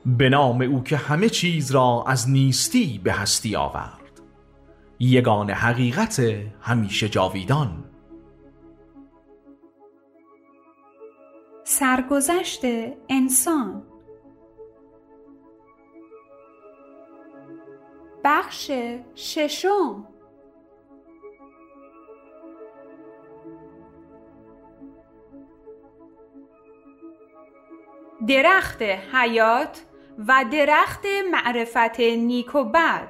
به نام او که همه چیز را از نیستی به هستی آورد، یگان حقیقت همیشه جاویدان. سرگذشت انسان. بخش ششم. درخت حیات و درخت معرفت نیک و بد.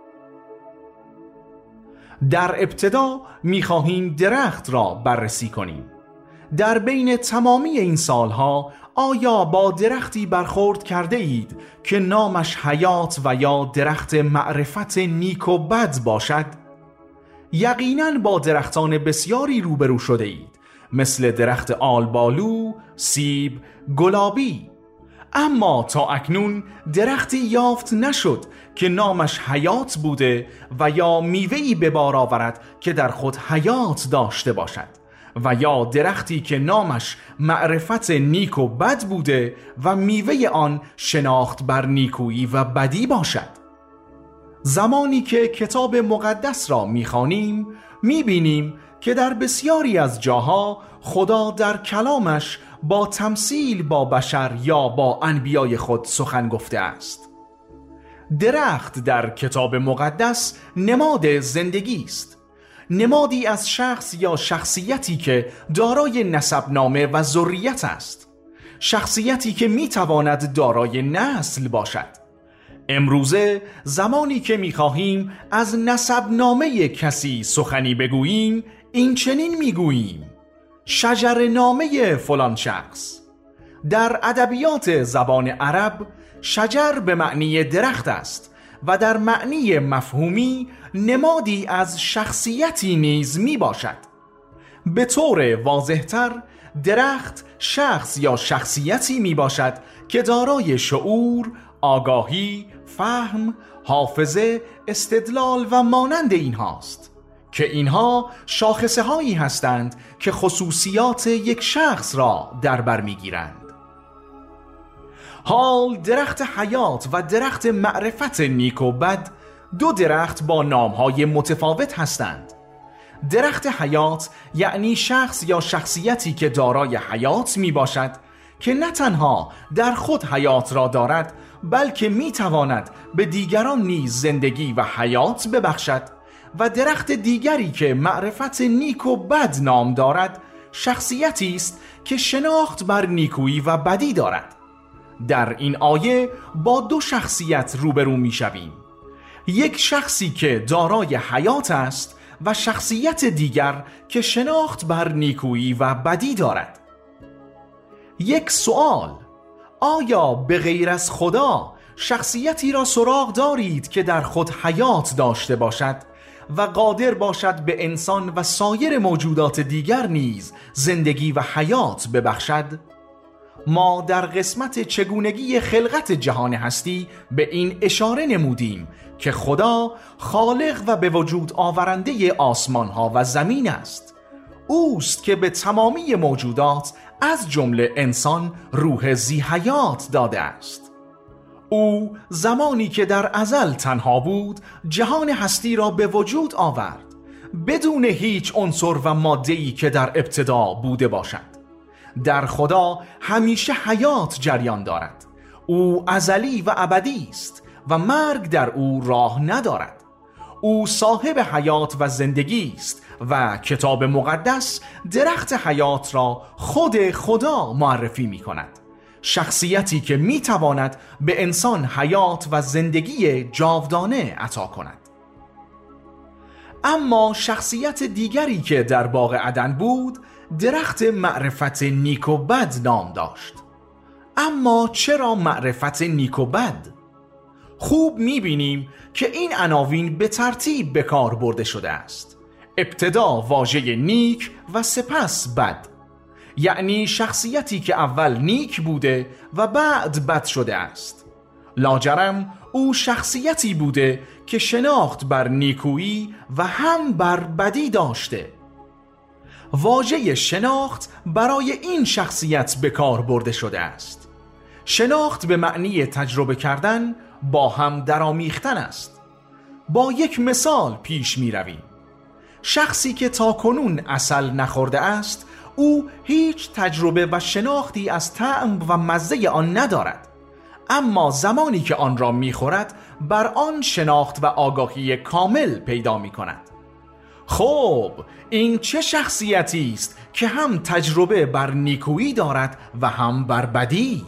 در ابتدا می‌خواهیم درخت را بررسی کنیم. در بین تمامی این سالها آیا با درختی برخورد کرده اید که نامش حیات و یا درخت معرفت نیک و بد باشد؟ یقیناً با درختان بسیاری روبرو شده اید، مثل درخت آلبالو، سیب، گلابی. اما تا اکنون درختی یافت نشد که نامش حیات بوده و یا میوه‌ای به بار آورد که در خود حیات داشته باشد، و یا درختی که نامش معرفت نیک و بد بوده و میوه آن شناخت بر نیکویی و بدی باشد. زمانی که کتاب مقدس را می‌خوانیم می‌بینیم که در بسیاری از جاها خدا در کلامش با تمثیل با بشر یا با انبیای خود سخن گفته است. درخت در کتاب مقدس نماد زندگی است، نمادی از شخص یا شخصیتی که دارای نسبنامه و ذریت است، شخصیتی که میتواند دارای نسل باشد. امروزه زمانی که میخواهیم از نسبنامه کسی سخنی بگوییم، این چنین میگوییم: شجرنامه فلان شخص. در ادبیات زبان عرب شجر به معنی درخت است و در معنی مفهومی نمادی از شخصیتی نیز می باشد. به طور واضح‌تر درخت شخص یا شخصیتی می باشد که دارای شعور، آگاهی، فهم، حافظه، استدلال و مانند اینهاست که اینها شاخصه هایی هستند که خصوصیات یک شخص را در بر می گیرند. حال درخت حیات و درخت معرفت نیک و بد دو درخت با نامهای متفاوت هستند. درخت حیات یعنی شخص یا شخصیتی که دارای حیات می باشد که نه تنها در خود حیات را دارد بلکه می تواند به دیگران نیز زندگی و حیات ببخشد، و درخت دیگری که معرفت نیک و بد نام دارد شخصیتی است که شناخت بر نیکویی و بدی دارد. در این آیه با دو شخصیت روبرو می شویم، یک شخصی که دارای حیات است و شخصیت دیگر که شناخت بر نیکویی و بدی دارد. یک سوال: آیا به غیر از خدا شخصیتی را سراغ دارید که در خود حیات داشته باشد و قادر باشد به انسان و سایر موجودات دیگر نیز زندگی و حیات ببخشد؟ ما در قسمت چگونگی خلقت جهان هستی به این اشاره نمودیم که خدا خالق و به وجود آورنده آسمان ها و زمین است. اوست که به تمامی موجودات از جمله انسان روح ذی حیات داده است. او زمانی که در ازل تنها بود جهان هستی را به وجود آورد بدون هیچ عنصر و ماده‌ای که در ابتدا بوده باشد. در خدا همیشه حیات جریان دارد. او ازلی و ابدی است و مرگ در او راه ندارد. او صاحب حیات و زندگی است و کتاب مقدس درخت حیات را خود خدا معرفی می کند، شخصیتی که می تواند به انسان حیات و زندگی جاودانه عطا کند. اما شخصیت دیگری که در باغ عدن بود درخت معرفت نیک و بد نام داشت. اما چرا معرفت نیک و بد؟ خوب می‌بینیم که این عناوین به ترتیب به کار برده شده است. ابتدا واژه نیک و سپس بد، یعنی شخصیتی که اول نیک بوده و بعد بد شده است. لاجرم او شخصیتی بوده که شناخت بر نیکویی و هم بر بدی داشته. واژه شناخت برای این شخصیت به کار برده شده است. شناخت به معنی تجربه کردن با هم درآمیختن است. با یک مثال پیش می رویم. شخصی که تاکنون عسل نخورده است، او هیچ تجربه و شناختی از طعم و مزه آن ندارد، اما زمانی که آن را می خورد بر آن شناخت و آگاهی کامل پیدا می کند. خب این چه شخصیتی است که هم تجربه بر نیکویی دارد و هم بر بدی؟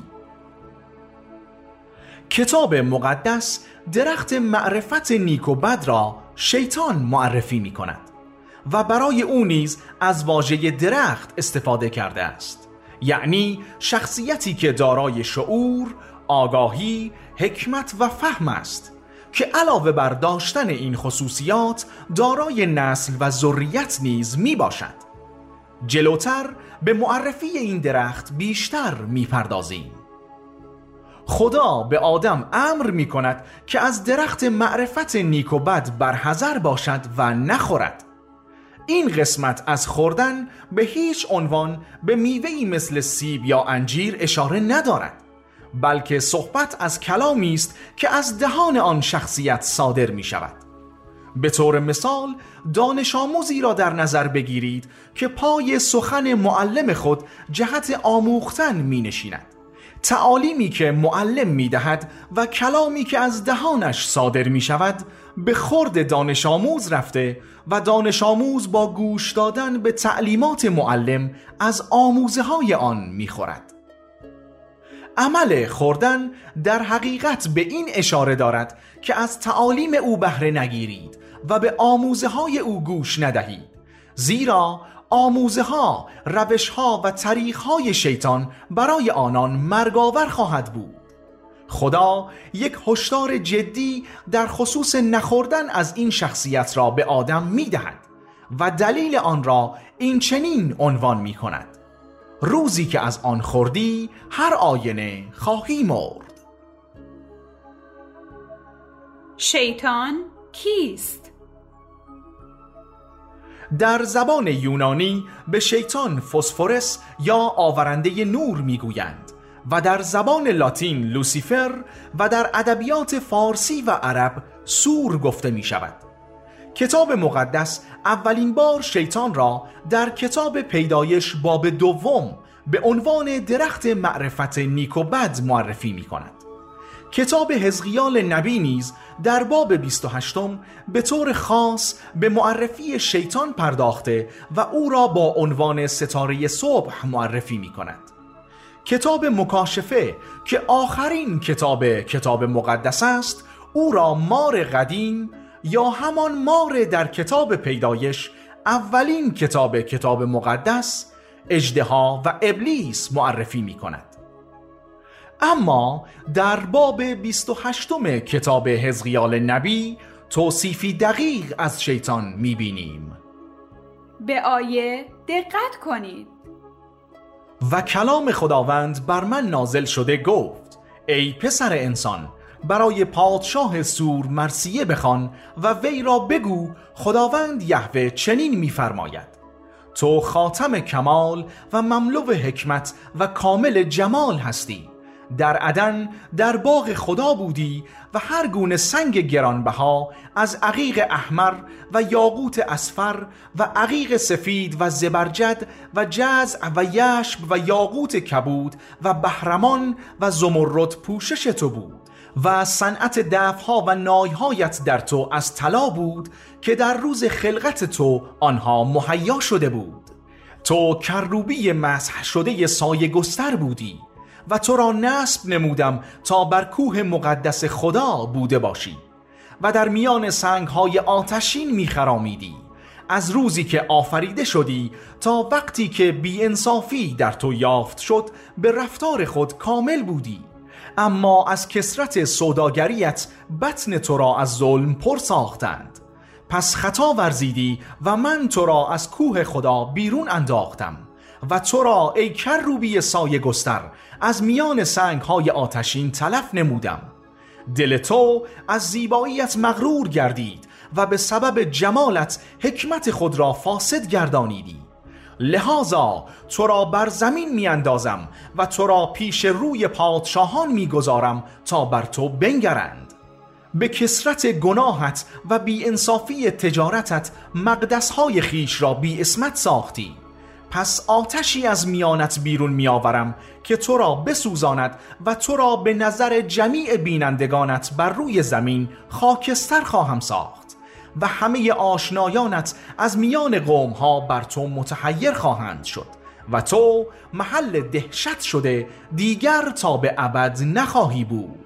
کتاب مقدس درخت معرفت نیک و بد را شیطان معرفی می کند و برای او نیز از واژه درخت استفاده کرده است، یعنی شخصیتی که دارای شعور، آگاهی، حکمت و فهم است که علاوه بر داشتن این خصوصیات دارای نسل و ذریت نیز می باشد. جلوتر به معرفی این درخت بیشتر می پردازیم. خدا به آدم امر می کند که از درخت معرفت نیک و بد برحذر باشد و نخورد. این قسمت از خوردن به هیچ عنوان به میوه‌ای مثل سیب یا انجیر اشاره ندارد، بلکه صحبت از کلامی است که از دهان آن شخصیت صادر می شود. به طور مثال دانش آموزی را در نظر بگیرید که پای سخن معلم خود جهت آموختن می نشیند. تعالیمی که معلم می دهد و کلامی که از دهانش صادر می شود به خورد دانش آموز رفته و دانش آموز با گوش دادن به تعلیمات معلم از آموزه های آن می خورد. عمل خوردن در حقیقت به این اشاره دارد که از تعالیم او بهره نگیرید و به آموزه های او گوش ندهید، زیرا آموزه ها، روش ها و طریق های شیطان برای آنان مرگاور خواهد بود. خدا یک هشدار جدی در خصوص نخوردن از این شخصیت را به آدم می دهد و دلیل آن را این چنین عنوان می کند: روزی که از آن خوردی هر آینه خواهی مرد. شیطان کیست؟ در زبان یونانی به شیطان فسفورس یا آورنده نور میگویند و در زبان لاتین لوسیفر و در ادبیات فارسی و عرب سور گفته می شود. کتاب مقدس اولین بار شیطان را در کتاب پیدایش باب 2 به عنوان درخت معرفت نیک و بد معرفی می کند. کتاب حزقیال نبی نیز در باب 28 به طور خاص به معرفی شیطان پرداخته و او را با عنوان ستاره صبح معرفی می کند. کتاب مکاشفه که آخرین کتاب مقدس است، او را مار قدیم یا همان مار در کتاب پیدایش، اولین کتاب مقدس، اژدها و ابلیس معرفی می کند. اما در باب 28 کتاب حزقیال نبی توصیفی دقیق از شیطان می بینیم. به آیه دقت کنید. و کلام خداوند بر من نازل شده گفت: ای پسر انسان، برای پادشاه سور مرثیه بخوان و وی را بگو خداوند یهوه چنین می‌فرماید: تو خاتم کمال و مملو حکمت و کامل جمال هستی. در عدن در باغ خدا بودی و هر گونه سنگ گرانبها از عقیق احمر و یاقوت اصفر و عقیق سفید و زبرجد و جزع و یشب و یاقوت کبود و بهرمان و زمرد پوشش تو بود و صنعت دفها و نایهایت در تو از طلا بود که در روز خلقت تو آنها مهیا شده بود. تو کروبی مسح شده سایه گستر بودی و تو را نصب نمودم تا بر کوه مقدس خدا بوده باشی و در میان سنگهای آتشین میخرامیدی از روزی که آفریده شدی تا وقتی که بی‌انصافی در تو یافت شد به رفتار خود کامل بودی، اما از کثرت سوداگریت بطن تو را از ظلم پر ساختند. پس خطا ورزیدی و من تو را از کوه خدا بیرون انداختم و تو را ای کروبی سایه گستر از میان سنگهای آتشین تلف نمودم. دل تو از زیباییت مغرور گردید و به سبب جمالت حکمت خود را فاسد گردانیدی. لذا تو را بر زمین می اندازم و تو را پیش روی پادشاهان می گذارم تا بر تو بنگرند. به کثرت گناهت و بی انصافی تجارتت مقدسهای خیش را بی اسمت ساختی، پس آتشی از میانت بیرون می آورم که تو را بسوزاند و تو را به نظر جمیع بینندگانت بر روی زمین خاکستر خواهم ساخت و همه آشنایانت از میان قومها بر تو متحیر خواهند شد و تو محل دهشت شده دیگر تا به ابد نخواهی بود.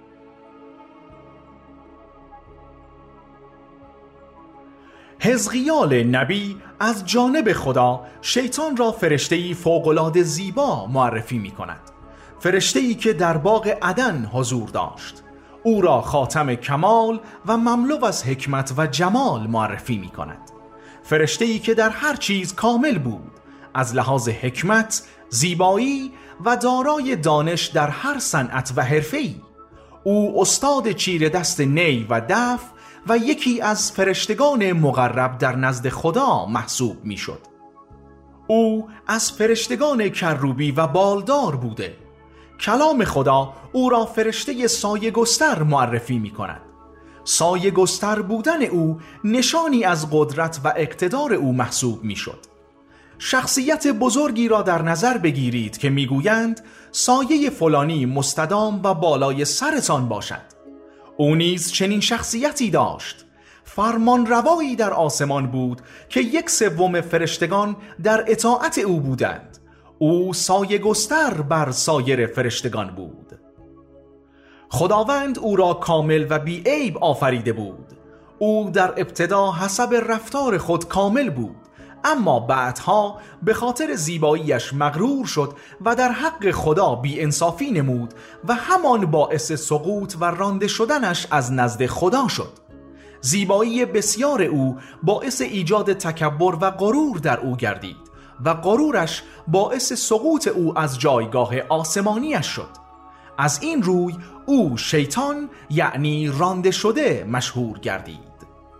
حزقیال نبی از جانب خدا شیطان را فرشته‌ای فوق‌العاده زیبا معرفی می کند. فرشته‌ای که در باغ عدن حضور داشت. او را خاتم کمال و مملو از حکمت و جمال معرفی می کند. فرشته‌ای که در هر چیز کامل بود، از لحاظ حکمت، زیبایی و دارای دانش در هر صنعت و حرفه‌ای. او استاد چیره دست نی و دف و یکی از فرشتگان مقرب در نزد خدا محسوب می شد. او از فرشتگان کروبی و بالدار بوده. کلام خدا او را فرشته سایه گستر معرفی می کند. سایه گستر بودن او نشانی از قدرت و اقتدار او محسوب می شد. شخصیت بزرگی را در نظر بگیرید که می گویند سایه فلانی مستدام و بالای سرتان باشد. او نیز چنین شخصیتی داشت. فرمان روایی در آسمان بود که 1/3 فرشتگان در اطاعت او بودند. او سایه گستر بر سایر فرشتگان بود. خداوند او را کامل و بی عیب آفریده بود. او در ابتدا حسب رفتار خود کامل بود، اما بعدها به خاطر زیباییش مغرور شد و در حق خدا بی انصافی نمود و همان باعث سقوط و رانده شدنش از نزد خدا شد. زیبایی بسیار او باعث ایجاد تکبر و غرور در او گردید و غرورش باعث سقوط او از جایگاه آسمانیش شد. از این روی او شیطان یعنی رانده شده مشهور گردید.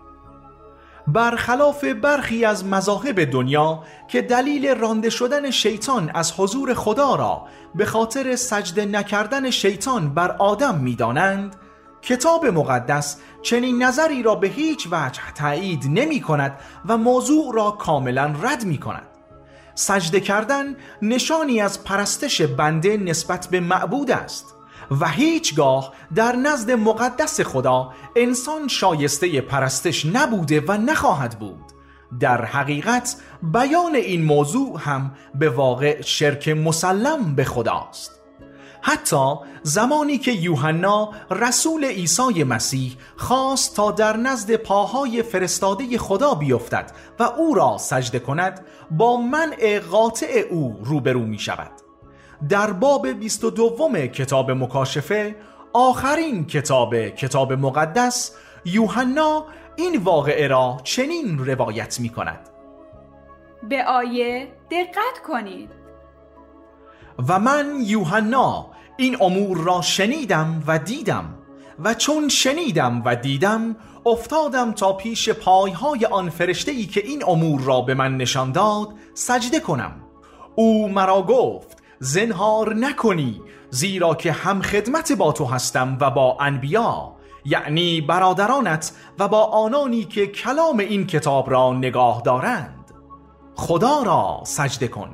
برخلاف برخی از مذاهب دنیا که دلیل رانده شدن شیطان از حضور خدا را به خاطر سجده نکردن شیطان بر آدم می‌دانند، کتاب مقدس چنین نظری را به هیچ وجه تایید نمی کند و موضوع را کاملا رد می کند. سجده کردن نشانی از پرستش بنده نسبت به معبود است و هیچگاه در نزد مقدس خدا انسان شایسته پرستش نبوده و نخواهد بود. در حقیقت بیان این موضوع هم به واقع شرک مسلم به خداست. حتی زمانی که یوحنا رسول عیسی مسیح خواست تا در نزد پاهای فرستاده خدا بیفتد و او را سجده کند، با منع قاطع او روبرو می شود. در باب 22 کتاب مکاشفه، آخرین کتاب مقدس، یوحنا این واقعه را چنین روایت می کند: به آیه دقت کنید. و من یوحنا این امور را شنیدم و دیدم و چون شنیدم و دیدم افتادم تا پیش پایهای آن فرشته‌ای که این امور را به من نشان داد سجده کنم. او مرا گفت زنهار نکنی، زیرا که هم خدمت با تو هستم و با انبیا، یعنی برادرانت و با آنانی که کلام این کتاب را نگاه دارند. خدا را سجده کن.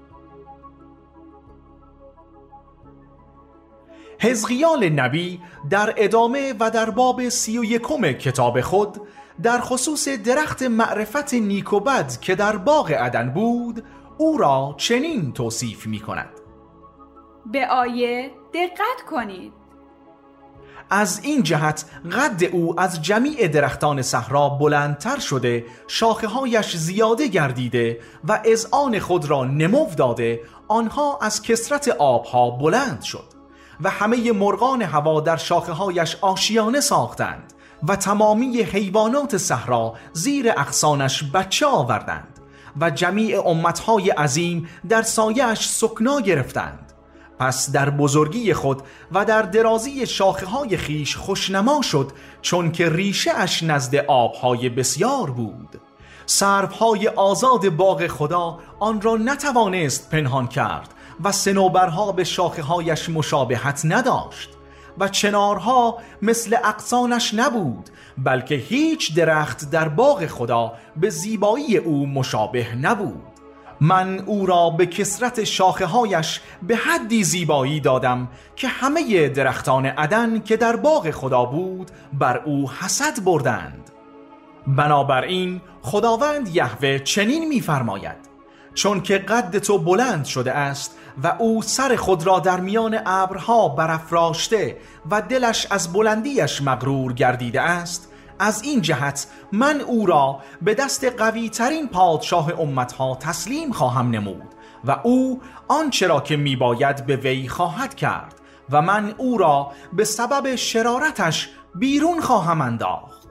حزقیال نبی در ادامه و در باب 31 کتاب خود در خصوص درخت معرفت نیک و بد که در باغ عدن بود او را چنین توصیف می کند: به آیه دقت کنید. از این جهت قد او از جمیع درختان صحرا بلندتر شده، شاخه‌هایش زیاده گردیده و اذعان خود را نمو داده، آنها از کثرت آبها بلند شد و همه مرغان هوا در شاخه‌هایش آشیانه ساختند و تمامی حیوانات صحرا زیر اغصانش بچه آوردند و جمیع امتهای عظیم در سایه‌اش سکنا گرفتند. پس در بزرگی خود و در درازی شاخه‌های خیش خوشنما شد، چون که ریشه اش نزد آبهای بسیار بود. سروهای آزاد باغ خدا آن را نتوانست پنهان کرد و صنوبرها به شاخه‌هایش مشابهت نداشت و چنارها مثل اغصانش نبود، بلکه هیچ درخت در باغ خدا به زیبایی او مشابه نبود. من او را به کثرت شاخه‌هایش به حدی زیبایی دادم که همه درختان عدن که در باغ خدا بود بر او حسد بردند. بنابراین خداوند یهوه چنین می‌فرماید: چون که قد تو بلند شده است و او سر خود را در میان ابرها برافراشته و دلش از بلندیش مغرور گردیده است، از این جهت من او را به دست قوی ترین پادشاه امتها تسلیم خواهم نمود و او آنچه را که می باید به وی خواهد کرد و من او را به سبب شرارتش بیرون خواهم انداخت.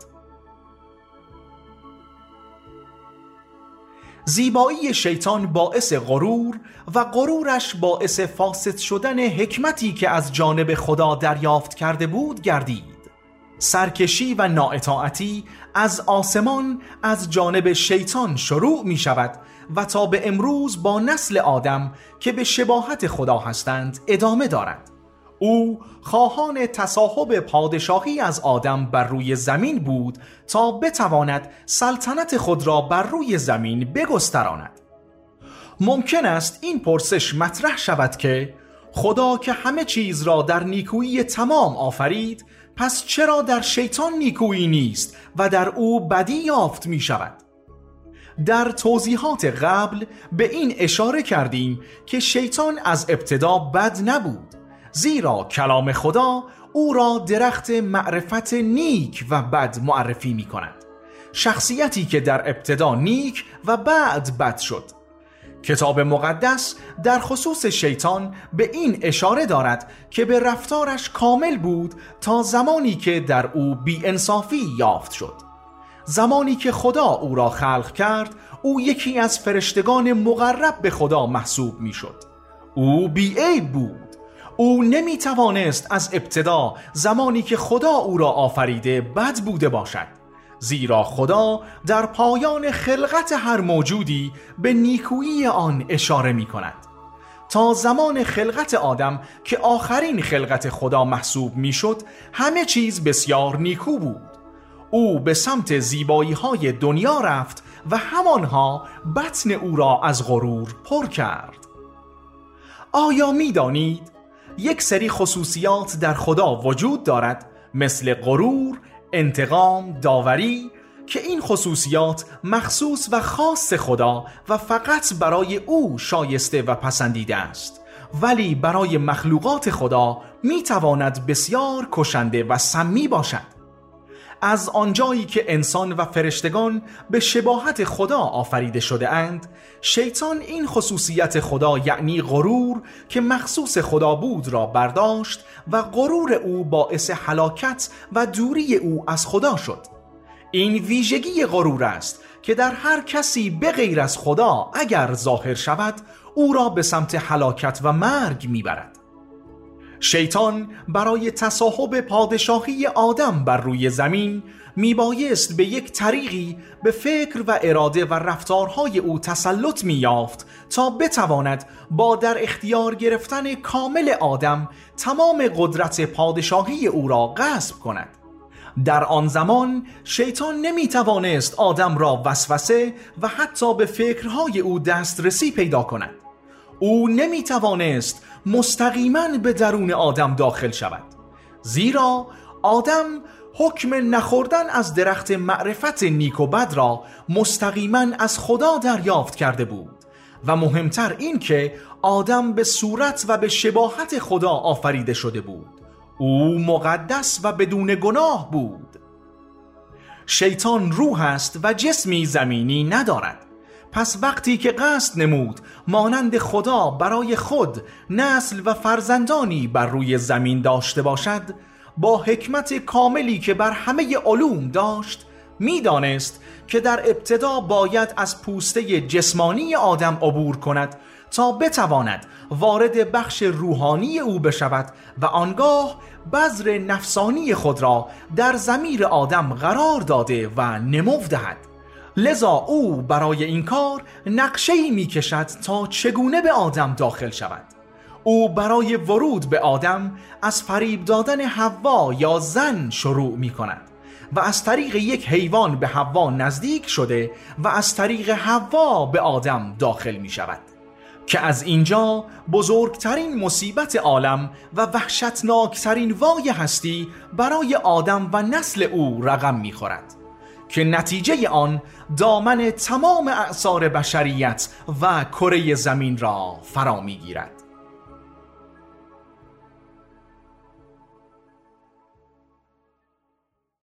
زیبایی شیطان باعث غرور و غرورش باعث فاسد شدن حکمتی که از جانب خدا دریافت کرده بود گردید. سرکشی و نااطاعتی از آسمان از جانب شیطان شروع می شود و تا به امروز با نسل آدم که به شباهت خدا هستند ادامه دارد. او خواهان تصاحب پادشاهی از آدم بر روی زمین بود تا بتواند سلطنت خود را بر روی زمین بگستراند. ممکن است این پرسش مطرح شود که خدا که همه چیز را در نیکویی تمام آفرید، پس چرا در شیطان نیکویی نیست و در او بدی یافت می شود؟ در توضیحات قبل به این اشاره کردیم که شیطان از ابتدا بد نبود، زیرا کلام خدا او را درخت معرفت نیک و بد معرفی می کند، شخصیتی که در ابتدا نیک و بعد بد شد. کتاب مقدس در خصوص شیطان به این اشاره دارد که به رفتارش کامل بود تا زمانی که در او بی‌انصافی یافت شد. زمانی که خدا او را خلق کرد، او یکی از فرشتگان مقرب به خدا محسوب می شد. او بی‌عیب بود. او نمی توانست از ابتدا زمانی که خدا او را آفریده بد بوده باشد، زیرا خدا در پایان خلقت هر موجودی به نیکویی آن اشاره می کند. تا زمان خلقت آدم که آخرین خلقت خدا محسوب می شد، همه چیز بسیار نیکو بود. او به سمت زیبایی های دنیا رفت و همانها بطن او را از غرور پر کرد. آیا می دانید یک سری خصوصیات در خدا وجود دارد مثل غرور، انتقام، داوری، که این خصوصیات مخصوص و خاص خدا و فقط برای او شایسته و پسندیده است، ولی برای مخلوقات خدا می تواند بسیار کشنده و سمی باشد. از آنجایی که انسان و فرشتگان به شباهت خدا آفریده شده اند، شیطان این خصوصیت خدا یعنی غرور که مخصوص خدا بود را برداشت و غرور او باعث هلاکت و دوری او از خدا شد. این ویژگی غرور است که در هر کسی به غیر از خدا اگر ظاهر شود، او را به سمت هلاکت و مرگ میبرد. شیطان برای تصاحب پادشاهی آدم بر روی زمین میبایست به یک طریقی به فکر و اراده و رفتارهای او تسلط میافت تا بتواند با در اختیار گرفتن کامل آدم تمام قدرت پادشاهی او را غصب کند. در آن زمان شیطان نمیتوانست آدم را وسوسه و حتی به فکرهای او دسترسی پیدا کند. او نمیتوانست مستقیما به درون آدم داخل شود، زیرا آدم حکم نخوردن از درخت معرفت نیک و بد را مستقیما از خدا دریافت کرده بود و مهمتر این که آدم به صورت و به شباهت خدا آفریده شده بود. او مقدس و بدون گناه بود. شیطان روح است و جسمی زمینی ندارد. پس وقتی که قصد نمود مانند خدا برای خود نسل و فرزندانی بر روی زمین داشته باشد، با حکمت کاملی که بر همه علوم داشت، میدانست که در ابتدا باید از پوسته جسمانی آدم عبور کند تا بتواند وارد بخش روحانی او بشود و آنگاه بذر نفسانی خود را در ضمیر آدم قرار داده و نمو دهد لذا او برای این کار نقشه‌ای می‌کشد تا چگونه به آدم داخل شود. او برای ورود به آدم از فریب دادن حوا یا زن شروع می‌کند و از طریق یک حیوان به حوا نزدیک شده و از طریق حوا به آدم داخل می‌شود که از اینجا بزرگترین مصیبت عالم و وحشتناکترین وای هستی برای آدم و نسل او رقم می‌خورد که نتیجه آن دامن تمام اعصار بشریت و کره زمین را فرا می‌گیرد.